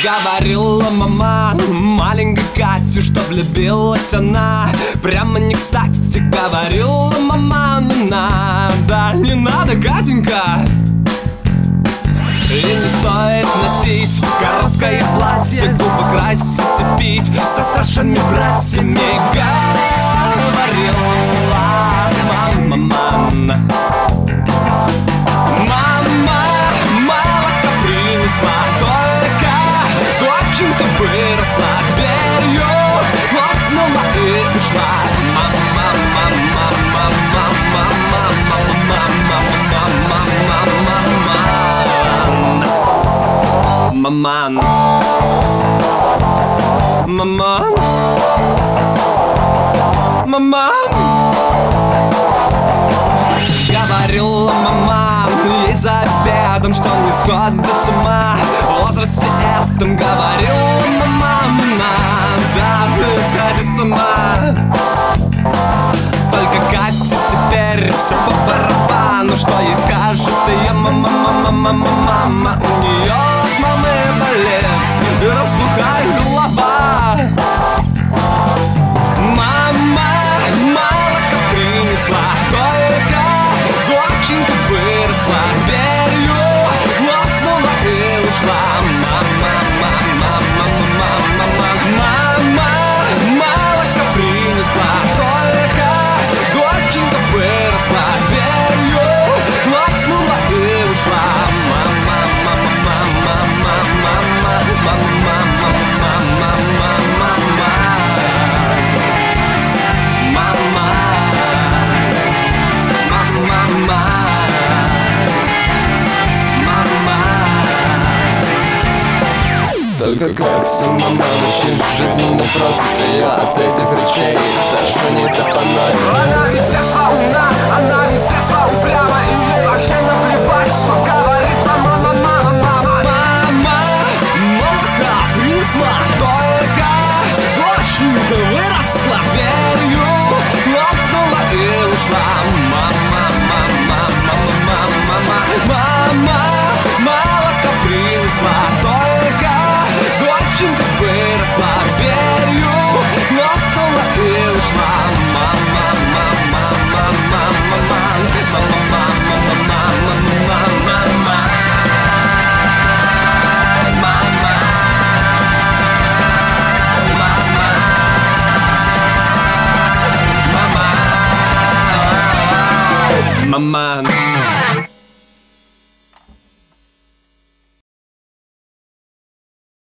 Говорила мама маленькой Кате, что влюбилась она прямо не кстати. Говорила мама, не надо, не надо, Катенька. И не стоит носить короткое платье, губы красить и пить со старшими братьями. Говорила мама. Мама молоко принесла, только доченька выросла, дверью хлопнула и ушла. Маман. Говорила мама ей за обедом, что не сходит с ума в возрасте этом. Говорила мама, не надо, не сходи с ума. Только Катя теперь все по барабану, что ей скажет ее мама. У нее от мамы болит и разбухает голова. Мама молоко принесла, только доченька выросла, дверью хлопнула и ушла. Мама молоко принесла, только доченька выросла, дверью хлопнула и ушла. Только Катя, мама, учить жизни не просто. Я от этих речей даже не поносит. Она ведь сесва умна, она ведь сесва упряма, и ей вообще наплевать, что говорит мама. Мама молока принесла, только доченька выросла, дверью хлопнула и ушла. Мама молока принесла, только доченька выросла, дверью хлопнула и ушла. Мама.